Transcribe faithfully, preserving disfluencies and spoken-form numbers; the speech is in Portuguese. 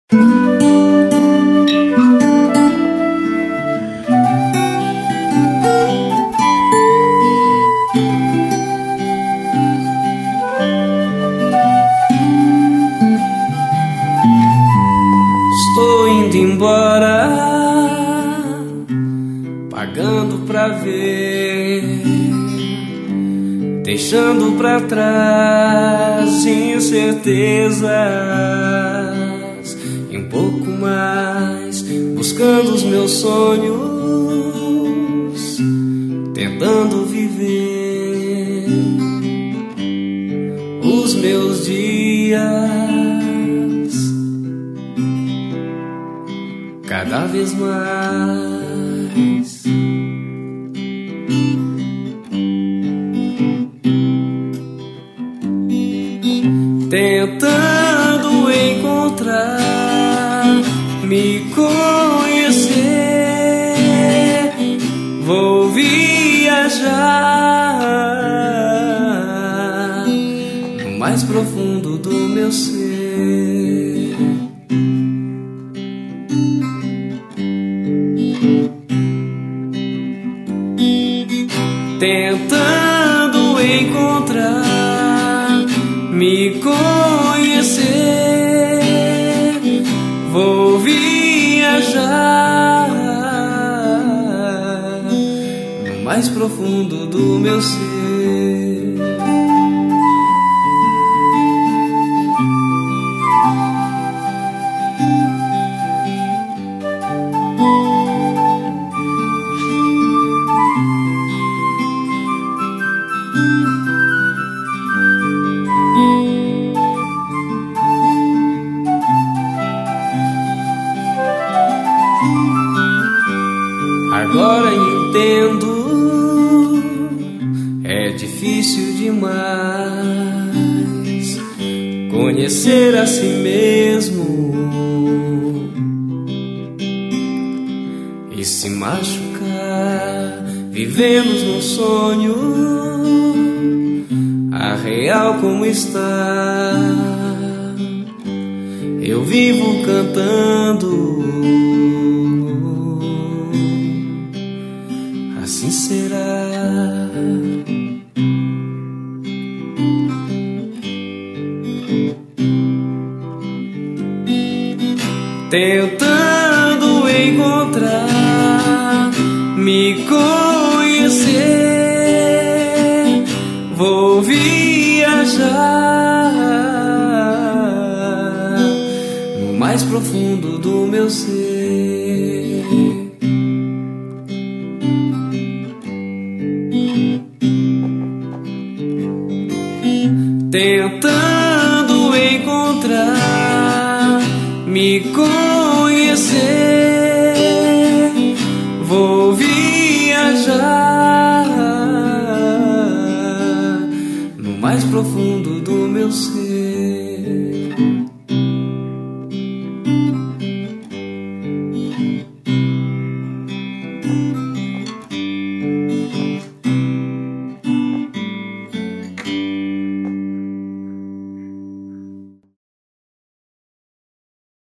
Estou indo embora, pagando pra ver, deixando pra trás incertezas e um pouco mais, buscando os meus sonhos, tentando viver os meus dias cada vez mais. Tentando encontrar, me conhecer, vou viajar no mais profundo do meu ser. Tentando encontrar, me conhecer, vou viajar no mais profundo do meu ser. Agora entendo, é difícil demais conhecer a si mesmo e se machucar. Vivemos num sonho, a real como está. Eu vivo cantando, assim será. Tentando encontrar, me conhecer, vou viajar no mais profundo do meu ser. Tentando encontrar, me conhecer, vou viajar no mais profundo do meu ser.